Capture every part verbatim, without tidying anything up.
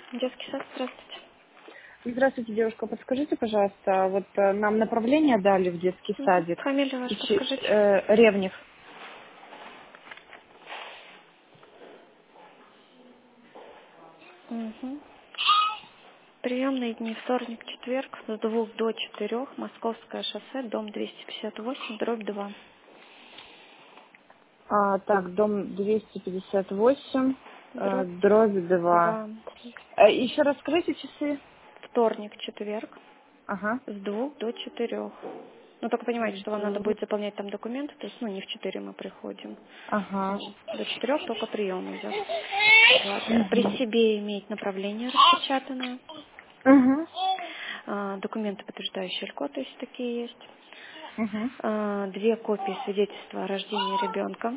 Детский сад, здравствуйте. Здравствуйте, девушка. Подскажите, пожалуйста, вот э, нам направление дали в детский Мгм. садик. Фамилию вашу Ищи- подскажите. э, Ревнев. Угу. Приемные дни вторник, четверг с двух до четырех. Московское шоссе, дом двести пятьдесят восемь, дробь два. А, так, дом двести пятьдесят восемь, э, Дробь дробь два. два. Э, еще раз скажите часы. Вторник, четверг Ага. с двух до четырех. Ну, только понимаете, что вам надо Д- будет заполнять там документы, то есть, ну, не в четыре мы приходим. Ага. Вот. До четырех только прием идет. Вот. При себе иметь направление распечатанное. Угу. А, документы, подтверждающие льготы, если такие есть. Угу. А, две копии свидетельства о рождении ребенка.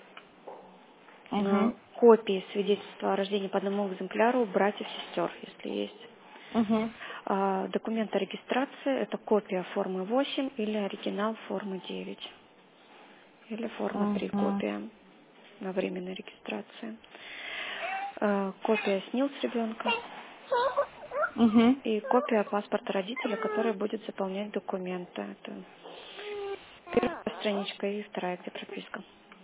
А, Угу. копии свидетельства о рождении по одному экземпляру у братьев, сестер, если есть. Угу. А, документ о регистрации — это копия формы восемь или оригинал формы девять. Или форма три Угу. копия на временной регистрации. А, копия СНИЛС ребенка Угу. и копия паспорта родителя, который будет заполнять документы. Это первая страничка и вторая, где прописка.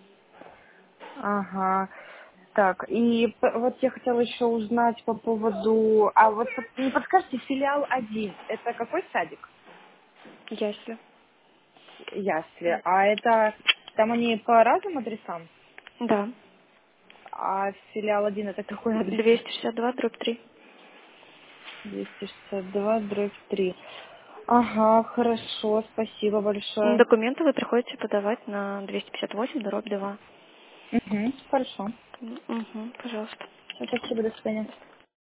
Ага. Так, и п- вот я хотела еще узнать по поводу... А вот под- не подскажете, филиал один, это какой садик? Если. Ясли. А это... Там они по разным адресам? Да. А филиал один это какой адрес? двести шестьдесят два дробь три. двести шестьдесят два дробь три. Ага, хорошо, спасибо большое. Документы вы приходите подавать на двести пятьдесят восемь дробь два. Угу, хорошо. Угу, пожалуйста. Спасибо, до свидания.